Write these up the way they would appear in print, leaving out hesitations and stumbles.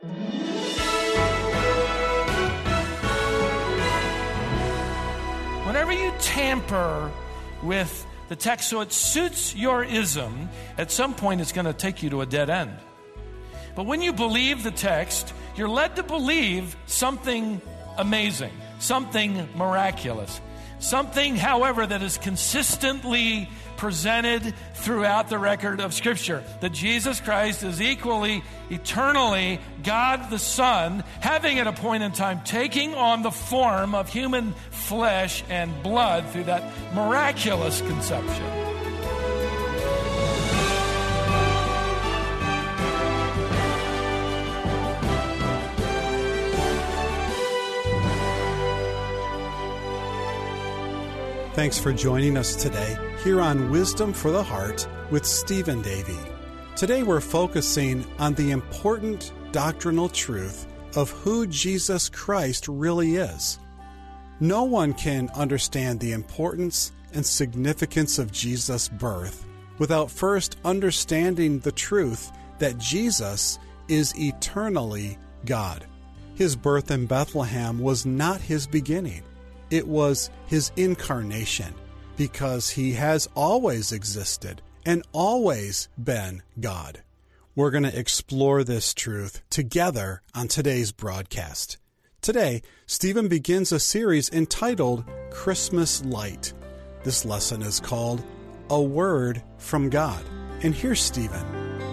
Whenever you tamper with the text so it suits your ism, at some point it's going to take you to a dead end. But when you believe the text, you're led to believe something amazing, something miraculous, something, however, that is consistently presented throughout the record of Scripture, that Jesus Christ is equally, eternally God the Son, having at a point in time taking on the form of human flesh and blood through that miraculous conception. Thanks for joining us today here on Wisdom for the Heart with Stephen Davey. Today we're focusing on the important doctrinal truth of who Jesus Christ really is. No one can understand the importance and significance of Jesus' birth without first understanding the truth that Jesus is eternally God. His birth in Bethlehem was not his beginning. It was his incarnation, because he has always existed and always been God. We're going to explore this truth together on today's broadcast. Today, Stephen begins a series entitled Christmas Light. This lesson is called A Word from God. And here's Stephen.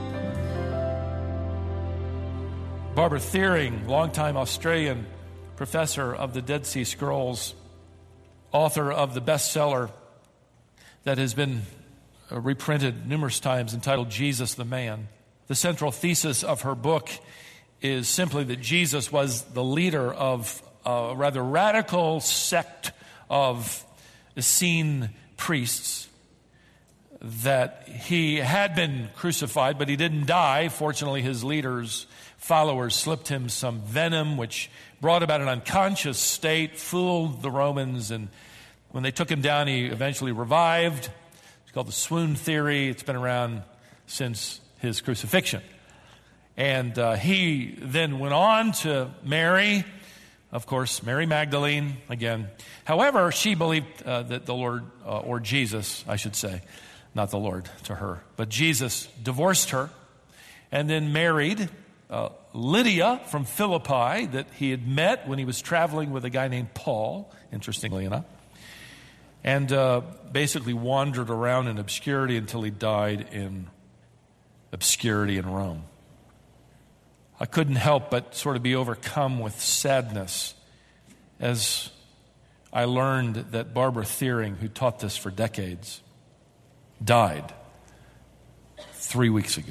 Barbara Thiering, longtime Australian professor of the Dead Sea Scrolls, author of the bestseller that has been reprinted numerous times entitled Jesus the Man. The central thesis of her book is simply that Jesus was the leader of a rather radical sect of Essene priests, that he had been crucified, but he didn't die. Fortunately, his leaders' followers slipped him some venom, which brought about an unconscious state, fooled the Romans, and when they took him down, he eventually revived. It's called the swoon theory. It's been around since his crucifixion. And he then went on to marry, of course, Mary Magdalene again. However, she believed that the Lord, or Jesus, I should say, not the Lord to her, but Jesus divorced her and then married Lydia from Philippi that he had met when he was traveling with a guy named Paul, interestingly enough, and basically wandered around in obscurity until he died in obscurity in Rome. I couldn't help but sort of be overcome with sadness as I learned that Barbara Thiering, who taught this for decades, died 3 weeks ago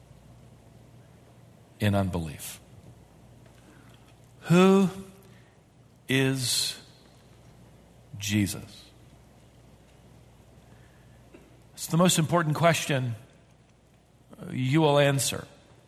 in unbelief. Who is Jesus? It's the most important question you will answer.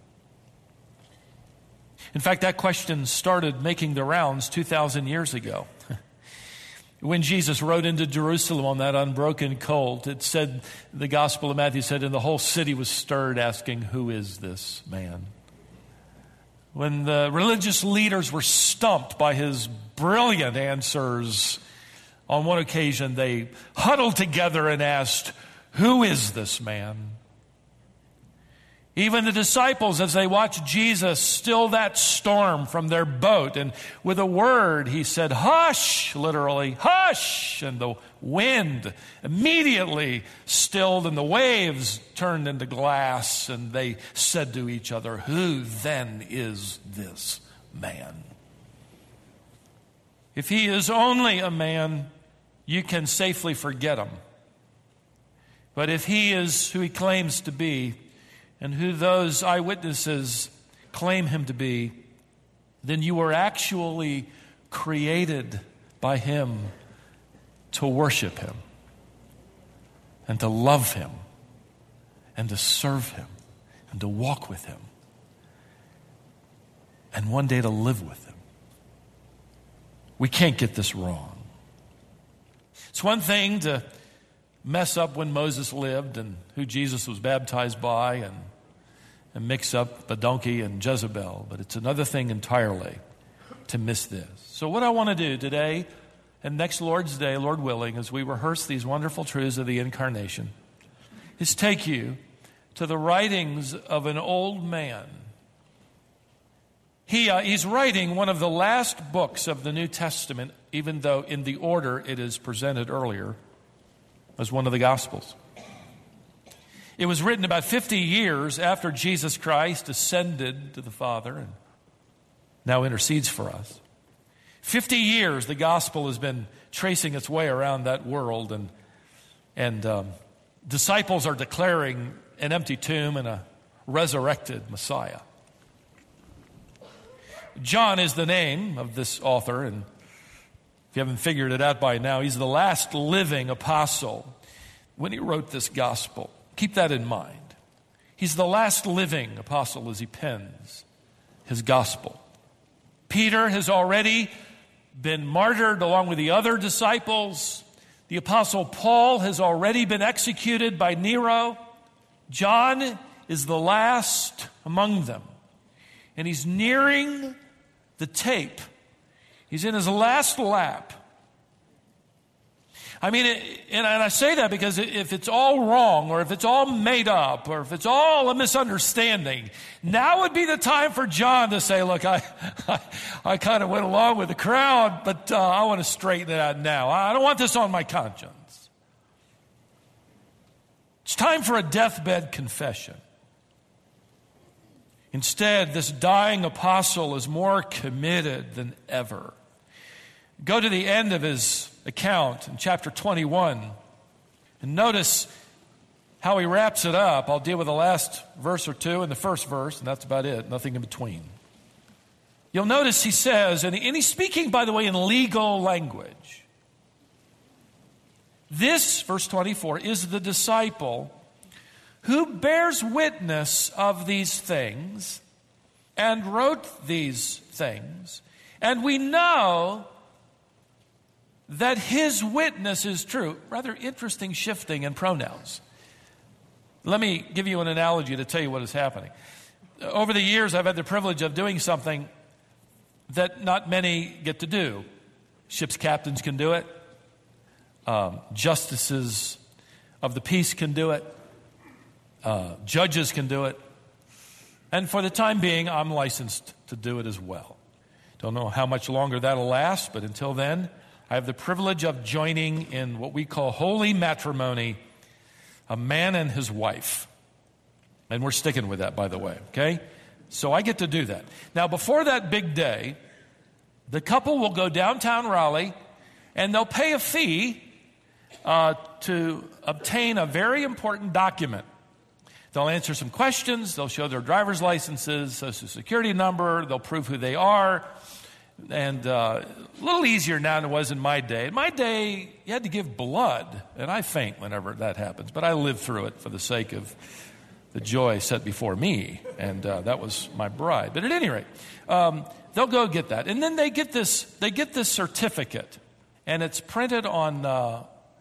In fact, that question started making the rounds 2,000 years ago. When Jesus rode into Jerusalem on that unbroken colt, it said, the Gospel of Matthew said, and the whole city was stirred, asking, who is this man? When the religious leaders were stumped by his brilliant answers, on one occasion they huddled together and asked, who is this man? Even the disciples, as they watched Jesus still that storm from their boat, and with a word he said, hush, literally, hush, and the wind immediately stilled and the waves turned into glass, and they said to each other, who then is this man? If he is only a man, you can safely forget him. But if he is who he claims to be, and who those eyewitnesses claim him to be, then you were actually created by him to worship him and to love him and to serve him and to walk with him and one day to live with him. We can't get this wrong. It's one thing to mess up when Moses lived and who Jesus was baptized by, and mix up the donkey and Jezebel, but it's another thing entirely to miss this. So what I want to do today and next Lord's Day, Lord willing, as we rehearse these wonderful truths of the Incarnation, is take you to the writings of an old man. He's writing one of the last books of the New Testament, even though in the order it is presented earlier as one of the Gospels. It was written about 50 years after Jesus Christ ascended to the Father and now intercedes for us. 50 years the gospel has been tracing its way around that world, and disciples are declaring an empty tomb and a resurrected Messiah. John is the name of this author, and if you haven't figured it out by now, he's the last living apostle when he wrote this gospel. Keep that in mind. He's the last living apostle as he pens his gospel. Peter has already been martyred along with the other disciples. The apostle Paul has already been executed by Nero. John is the last among them. And he's nearing the tape. He's in his last lap. I mean, and I say that because if it's all wrong, or if it's all made up, or if it's all a misunderstanding, now would be the time for John to say, look, I kind of went along with the crowd, but I want to straighten it out now. I don't want this on my conscience. It's time for a deathbed confession. Instead, this dying apostle is more committed than ever. Go to the end of his account in chapter 21 and notice how he wraps it up. I'll deal with the last verse or two and the first verse, and that's about it, nothing in between. You'll notice he says, and he's speaking, by the way, in legal language. This, verse 24, is the disciple who bears witness of these things and wrote these things. And we know that his witness is true. Rather interesting shifting in pronouns. Let me give you an analogy to tell you what is happening. Over the years, I've had the privilege of doing something that not many get to do. Ship's captains can do it. Justices of the peace can do it. Judges can do it. And for the time being, I'm licensed to do it as well. Don't know how much longer that'll last, but until then, I have the privilege of joining in what we call holy matrimony, a man and his wife. And we're sticking with that, by the way, okay? So I get to do that. Now, before that big day, the couple will go downtown Raleigh, and they'll pay a fee to obtain a very important document. They'll answer some questions. They'll show their driver's licenses, social security number. They'll prove who they are. And a little easier now than it was in my day. In my day, you had to give blood, and I faint whenever that happens. But I lived through it for the sake of the joy set before me, and that was my bride. But at any rate, they'll go get that, and then they get this certificate, and it's printed on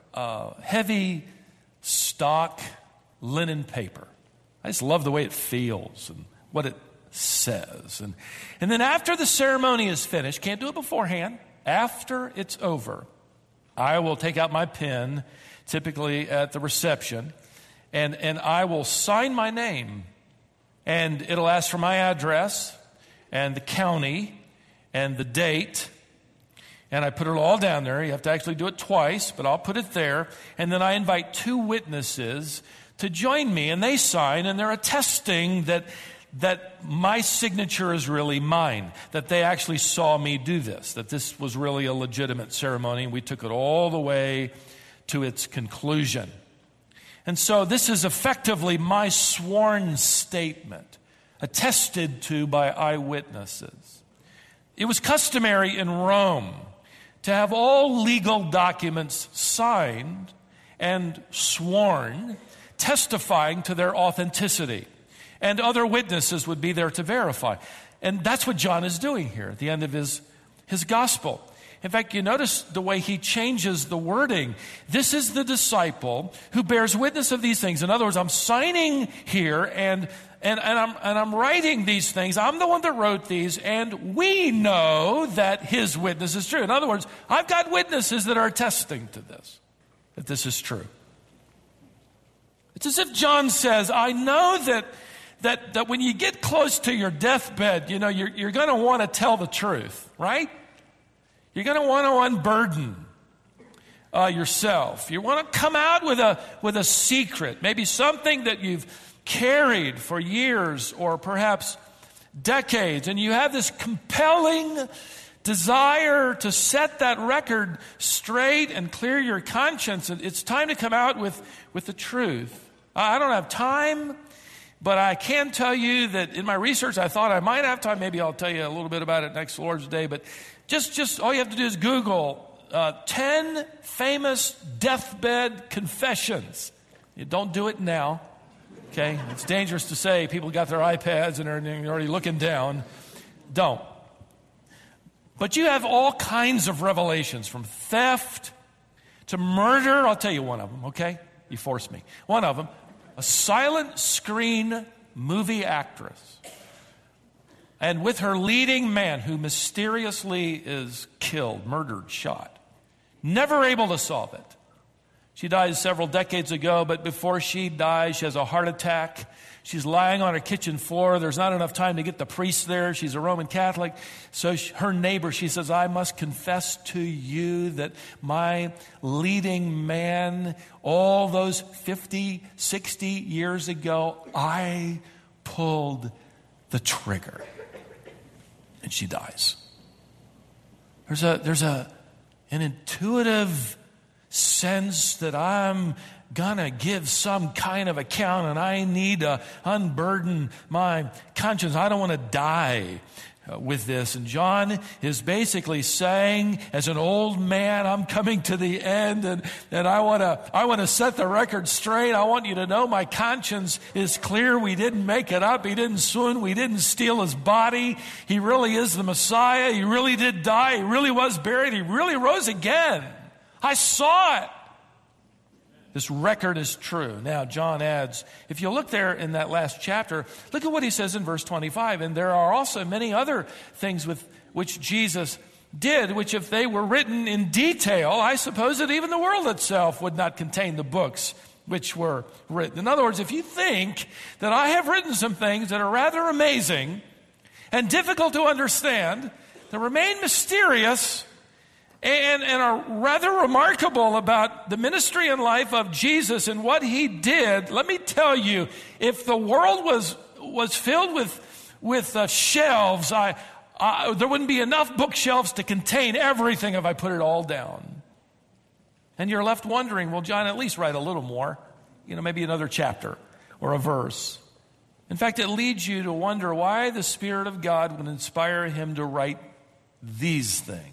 heavy stock linen paper. I just love the way it feels and what it says. And then after the ceremony is finished, can't do it beforehand, after it's over, I will take out my pen, typically at the reception, and I will sign my name. And it'll ask for my address and the county and the date. And I put it all down there. You have to actually do it twice, but I'll put it there. And then I invite two witnesses to join me, and they sign, and they're attesting that my signature is really mine, that they actually saw me do this, that this was really a legitimate ceremony, and we took it all the way to its conclusion. And so this is effectively my sworn statement, attested to by eyewitnesses. It was customary in Rome to have all legal documents signed and sworn, testifying to their authenticity. And other witnesses would be there to verify. And that's what John is doing here at the end of his gospel. In fact, you notice the way he changes the wording. This is the disciple who bears witness of these things. In other words, I'm signing here and I'm writing these things. I'm the one that wrote these, and we know that his witness is true. In other words, I've got witnesses that are attesting to this, that this is true. It's as if John says, I know that when you get close to your deathbed, you know, you're going to want to tell the truth, right? You're going to want to unburden yourself. You want to come out with a secret, maybe something that you've carried for years or perhaps decades, and you have this compelling desire to set that record straight and clear your conscience. It's time to come out with the truth. I don't have time, but I can tell you that in my research, I thought I might have time. Maybe I'll tell you a little bit about it next Lord's Day, but just all you have to do is Google 10 famous deathbed confessions. You don't do it now, okay? It's dangerous to say. People got their iPads and they're already looking down. Don't. But you have all kinds of revelations, from theft to murder. I'll tell you one of them, okay? You forced me. One of them, a silent screen movie actress. And with her leading man who mysteriously is killed, murdered, shot. Never able to solve it. She died several decades ago, but before she dies, she has a heart attack. She's lying on her kitchen floor. There's not enough time to get the priest there. She's a Roman Catholic. So her neighbor, she says, I must confess to you that my leading man, all those 50, 60 years ago, I pulled the trigger. And she dies. There's an intuitive sense that I'm gonna give some kind of account and I need to unburden my conscience. I don't want to die with this. And John is basically saying, as an old man, I'm coming to the end, and I want to set the record straight. I want you to know my conscience is clear. We didn't make it up. He didn't swoon. We didn't steal his body. He really is the Messiah. He really did die. He really was buried. He really rose again. I saw it. This record is true. Now, John adds, if you look there in that last chapter, look at what he says in verse 25. And there are also many other things with which Jesus did, which if they were written in detail, I suppose that even the world itself would not contain the books which were written. In other words, if you think that I have written some things that are rather amazing and difficult to understand, that remain mysterious, and are rather remarkable about the ministry and life of Jesus and what he did, let me tell you, if the world was filled with shelves, there wouldn't be enough bookshelves to contain everything if I put it all down. And you're left wondering, well, John, at least write a little more, maybe another chapter or a verse. In fact, it leads you to wonder why the Spirit of God would inspire him to write these things.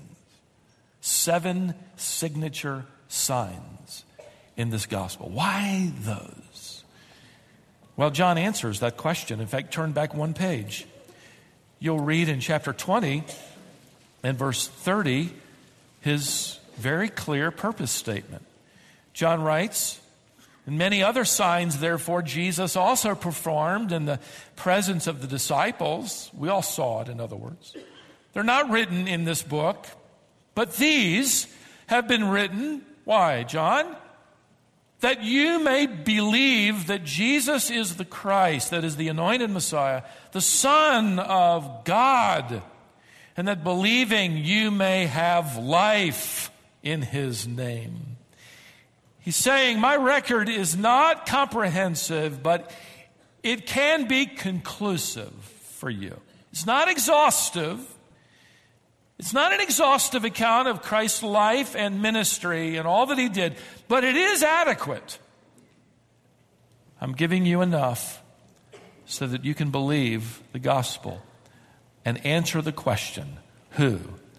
7 signature signs in this gospel. Why those? Well, John answers that question. In fact, turn back one page. You'll read in chapter 20 and verse 30 his very clear purpose statement. John writes, and many other signs, therefore, Jesus also performed in the presence of the disciples. We all saw it, in other words. They're not written in this book, but these have been written, why, John? That you may believe that Jesus is the Christ, that is the anointed Messiah, the Son of God, and that believing you may have life in his name. He's saying, my record is not comprehensive, but it can be conclusive for you. It's not exhaustive. It's not an exhaustive account of Christ's life and ministry and all that he did, but it is adequate. I'm giving you enough so that you can believe the gospel and answer the question, who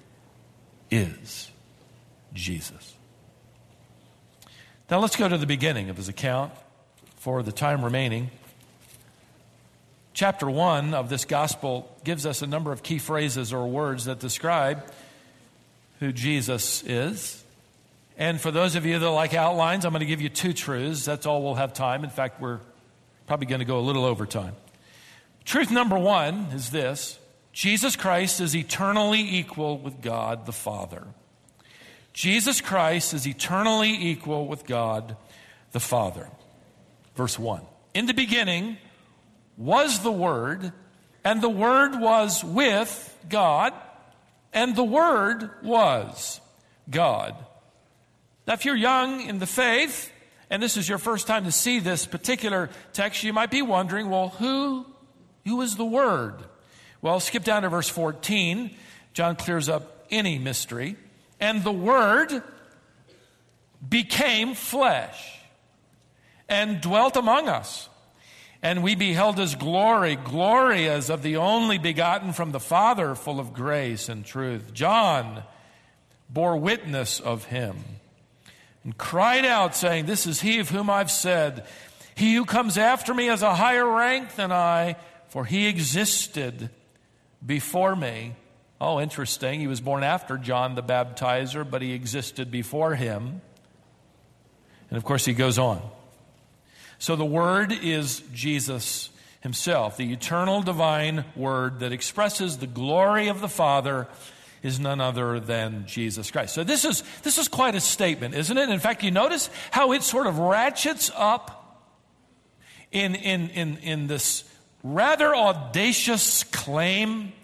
is Jesus? Now let's go to the beginning of his account for the time remaining. Chapter 1 of this gospel gives us a number of key phrases or words that describe who Jesus is. And for those of you that like outlines, I'm going to give you 2 truths. That's all we'll have time. In fact, we're probably going to go a little over time. Truth number 1 is this: Jesus Christ is eternally equal with God the Father. Jesus Christ is eternally equal with God the Father. Verse 1. In the beginning was the Word, and the Word was with God, and the Word was God. Now, if you're young in the faith, and this is your first time to see this particular text, you might be wondering, well, who is the Word? Well, skip down to verse 14. John clears up any mystery. And the Word became flesh and dwelt among us. And we beheld His glory, glory as of the only begotten from the Father, full of grace and truth. John bore witness of Him and cried out, saying, This is He of whom I've said, He who comes after me has a higher rank than I, for He existed before me. Oh, interesting. He was born after John the Baptizer, but He existed before him. And of course, He goes on. So the Word is Jesus Himself. The eternal divine Word that expresses the glory of the Father is none other than Jesus Christ. So this is quite a statement, isn't it? In fact, you notice how it sort of ratchets up in this rather audacious claim.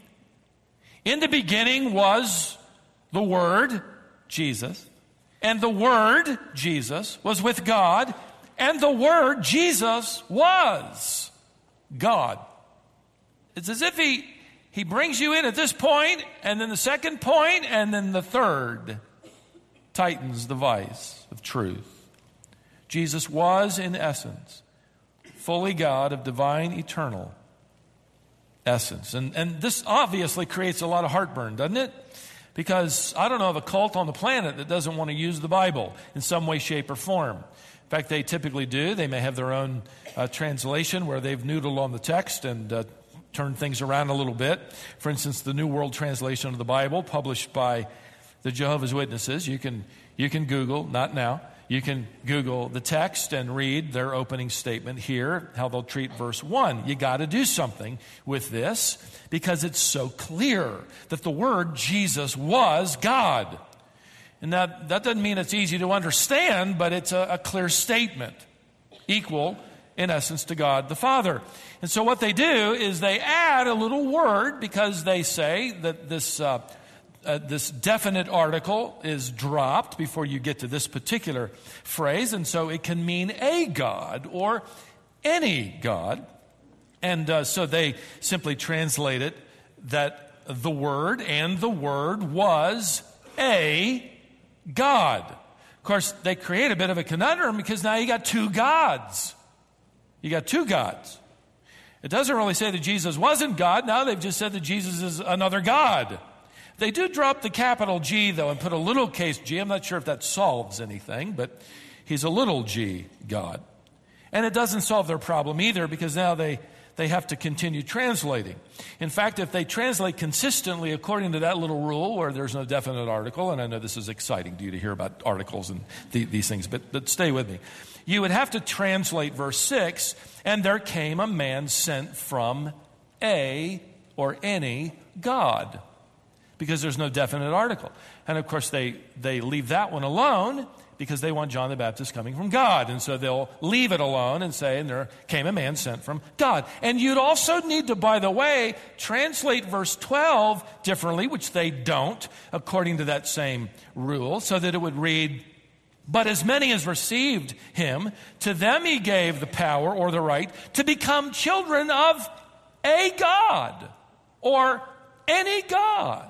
In the beginning was the Word, Jesus, and the Word, Jesus, was with God, and the Word, Jesus, was God. It's as if he brings you in at this point, and then the second point, and then the third tightens the vice of truth. Jesus was, in essence, fully God of divine, eternal essence. And this obviously creates a lot of heartburn, doesn't it? Because I don't know of a cult on the planet that doesn't want to use the Bible in some way, shape, or form. In fact, they typically do. They may have their own translation where they've noodled on the text and turned things around a little bit. For instance, the New World Translation of the Bible, published by the Jehovah's Witnesses. You can Google, not now, you can Google the text and read their opening statement here, how they'll treat verse 1. You got to do something with this because it's so clear that the Word Jesus was God. And that doesn't mean it's easy to understand, but it's a clear statement, equal in essence to God the Father. And so what they do is they add a little word because they say that this definite article is dropped before you get to this particular phrase, and so it can mean a God or any God. And so they simply translate it that the Word and the Word was a God. Of course, they create a bit of a conundrum because now you got 2 gods. You got 2 gods. It doesn't really say that Jesus wasn't God. Now they've just said that Jesus is another God. They do drop the capital G, though, and put a little case G. I'm not sure if that solves anything, but He's a little g God. And it doesn't solve their problem either because now they have to continue translating. In fact, if they translate consistently according to that little rule where there's no definite article, and I know this is exciting to you to hear about articles and these things, but stay with me. You would have to translate verse 6, and there came a man sent from a or any God, because there's no definite article. And of course, they leave that one alone because they want John the Baptist coming from God. And so they'll leave it alone and say, and there came a man sent from God. And you'd also need to, by the way, translate verse 12 differently, which they don't, according to that same rule, so that it would read, but as many as received Him, to them He gave the power or the right to become children of a God or any God.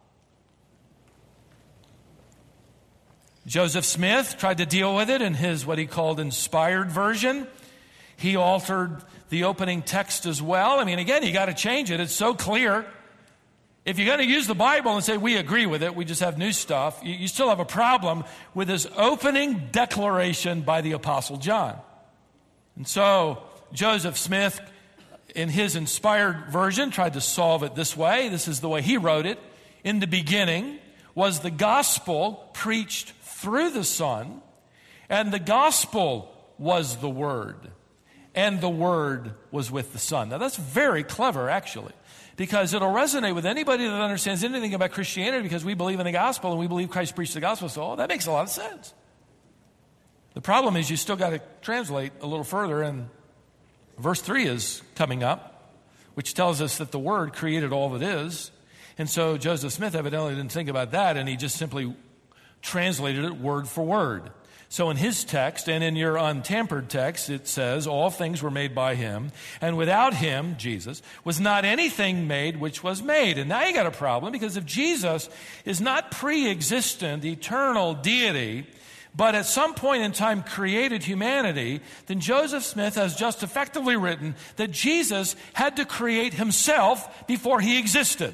Joseph Smith tried to deal with it in his what he called inspired version. He altered the opening text as well. I mean, again, you got to change it. It's so clear. If you're going to use the Bible and say, we agree with it, we just have new stuff, you still have a problem with this opening declaration by the Apostle John. And so Joseph Smith, in his inspired version, tried to solve it this way. This is the way he wrote it. In the beginning was the gospel preached through the Son, and the gospel was the Word, and the Word was with the Son. Now that's very clever, actually, because it'll resonate with anybody that understands anything about Christianity, because we believe in the gospel and we believe Christ preached the gospel, so that makes a lot of sense. The problem is you still got to translate a little further, and verse 3 is coming up, which tells us that the Word created all that is. And so Joseph Smith evidently didn't think about that, and he just simply translated it word for word. So in his text, and in your untampered text, it says, all things were made by him, and without him, Jesus, was not anything made which was made. And now you got a problem, because if Jesus is not pre-existent, eternal deity, but at some point in time created humanity, then Joseph Smith has just effectively written that Jesus had to create himself before he existed.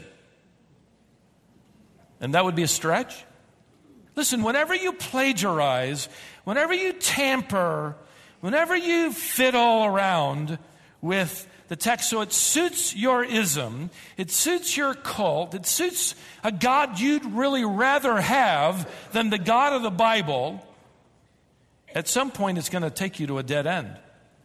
And that would be a stretch. Listen, whenever you plagiarize, whenever you tamper, whenever you fiddle around with the text so it suits your ism, it suits your cult, it suits a God you'd really rather have than the God of the Bible, at some point it's going to take you to a dead end.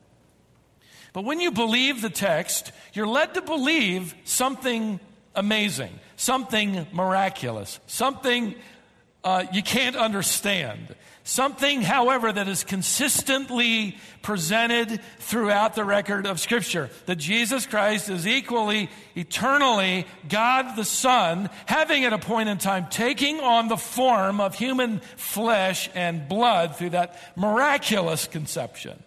But when you believe the text, you're led to believe something amazing, something miraculous, something you can't understand. Something, however, that is consistently presented throughout the record of Scripture. That Jesus Christ is equally, eternally God the Son, having at a point in time taking on the form of human flesh and blood through that miraculous conception.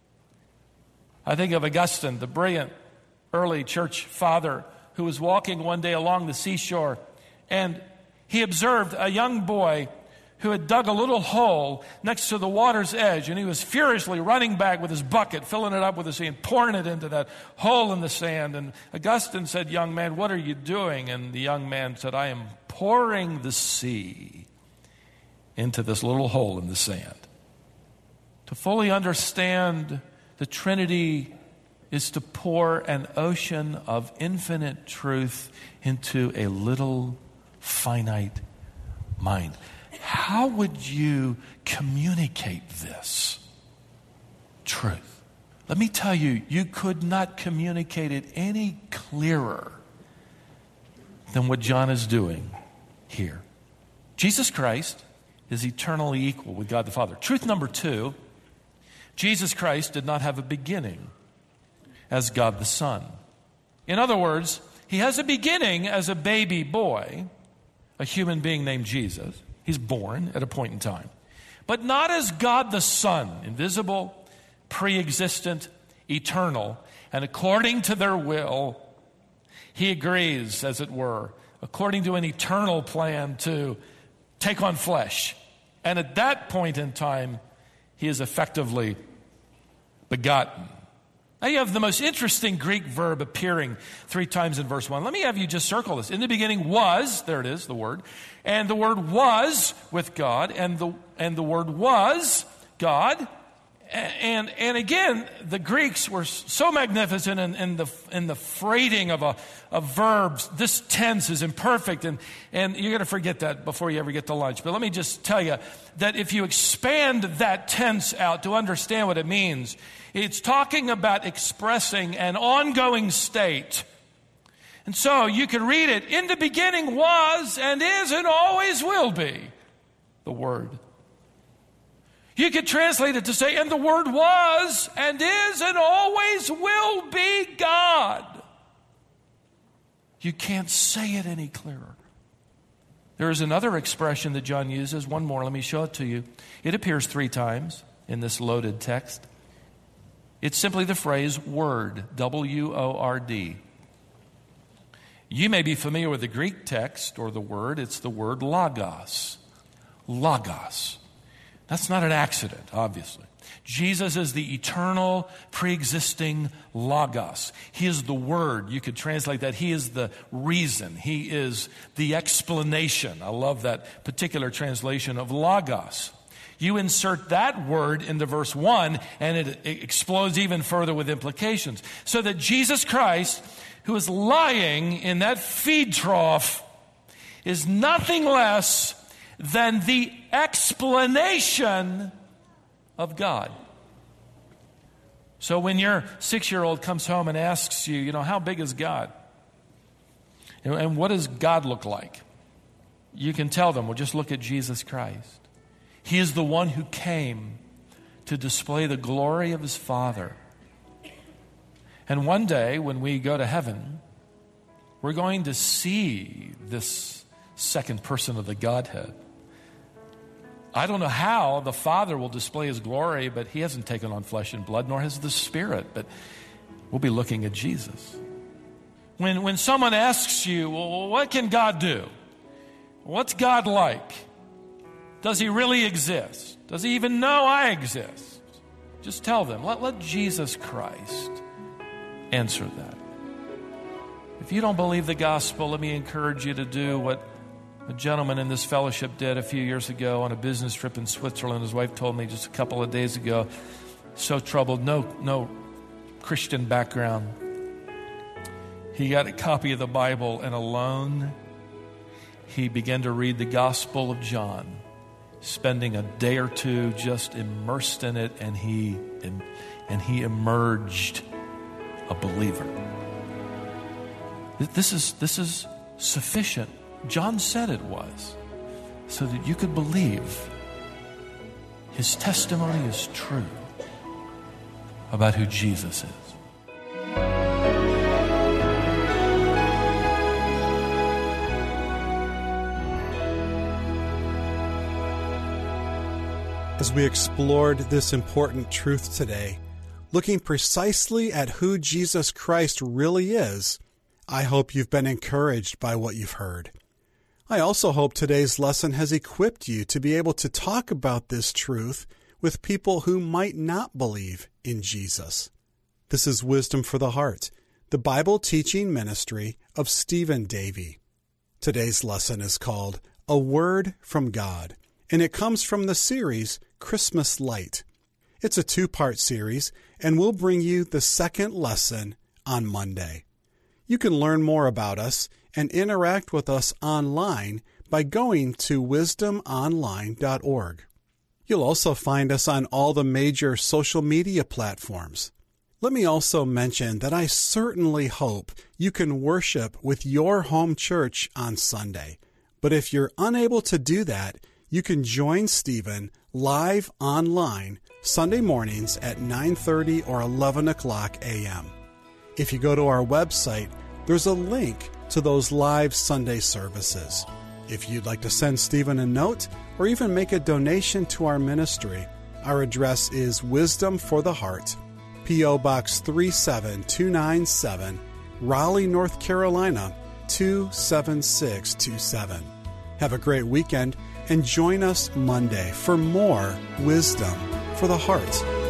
I think of Augustine, the brilliant early church father, who was walking one day along the seashore, and he observed a young boy who had dug a little hole next to the water's edge, and he was furiously running back with his bucket, filling it up with the sand, pouring it into that hole in the sand. And Augustine said, "Young man, what are you doing?" And the young man said, "I am pouring the sea into this little hole in the sand." To fully understand the Trinity is to pour an ocean of infinite truth into a little finite mind. How would you communicate this truth? Let me tell you, you could not communicate it any clearer than what John is doing here. Jesus Christ is eternally equal with God the Father. Truth number 2, Jesus Christ did not have a beginning as God the Son. In other words, he has a beginning as a baby boy, a human being named Jesus. He's born at a point in time. But not as God the Son, invisible, pre-existent, eternal. And according to their will, he agrees, as it were, according to an eternal plan, to take on flesh. And at that point in time, he is effectively begotten. Now you have the most interesting Greek verb appearing 3 times in verse 1. Let me have you just circle this. In the beginning was, there it is, the word. And the word was with God, and the word was God. And again, the Greeks were so magnificent in the freighting of verbs. This tense is imperfect, and you're going to forget that before you ever get to lunch. But let me just tell you that if you expand that tense out to understand what it means, it's talking about expressing an ongoing state. And so you can read it, in the beginning was and is and always will be the Word. You could translate it to say, and the Word was and is and always will be God. You can't say it any clearer. There is another expression that John uses, one more, let me show it to you. It appears 3 times in this loaded text. It's simply the phrase word, W-O-R-D. You may be familiar with the Greek text or the word. It's the word logos. Logos. That's not an accident, obviously. Jesus is the eternal, pre-existing logos. He is the word. You could translate that. He is the reason. He is the explanation. I love that particular translation of logos. You insert that word into verse 1, and it explodes even further with implications. So that Jesus Christ, who is lying in that feed trough, is nothing less than the explanation of God. So when your 6-year-old comes home and asks you, how big is God? And what does God look like? You can tell them, well, just look at Jesus Christ. He is the one who came to display the glory of his Father. And one day when we go to heaven, we're going to see this second person of the Godhead. I don't know how the Father will display his glory, but he hasn't taken on flesh and blood, nor has the Spirit. But we'll be looking at Jesus. When someone asks you, well, what can God do? What's God like? Does he really exist? Does he even know I exist? Just tell them, let Jesus Christ answer that. If you don't believe the gospel, let me encourage you to do what a gentleman in this fellowship did a few years ago on a business trip in Switzerland. His wife told me just a couple of days ago, so troubled, no Christian background. He got a copy of the Bible, and alone he began to read the Gospel of John, spending a day or two just immersed in it, and he emerged a believer. This is sufficient. John said it was, so that you could believe his testimony is true about who Jesus is. As we explored this important truth today, looking precisely at who Jesus Christ really is, I hope you've been encouraged by what you've heard. I also hope today's lesson has equipped you to be able to talk about this truth with people who might not believe in Jesus. This is Wisdom for the Heart, the Bible teaching ministry of Stephen Davey. Today's lesson is called A Word from God, and it comes from the series Christmas Light. It's a 2-part series, and we'll bring you the second lesson on Monday. You can learn more about us and interact with us online by going to wisdomonline.org. You'll also find us on all the major social media platforms. Let me also mention that I certainly hope you can worship with your home church on Sunday. But if you're unable to do that, you can join Stephen live online Sunday mornings at 9:30 or 11 o'clock a.m. If you go to our website, there's a link to those live Sunday services. If you'd like to send Stephen a note or even make a donation to our ministry, our address is Wisdom for the Heart, P.O. Box 37297, Raleigh, North Carolina, 27627. Have a great weekend and join us Monday for more Wisdom for the Heart.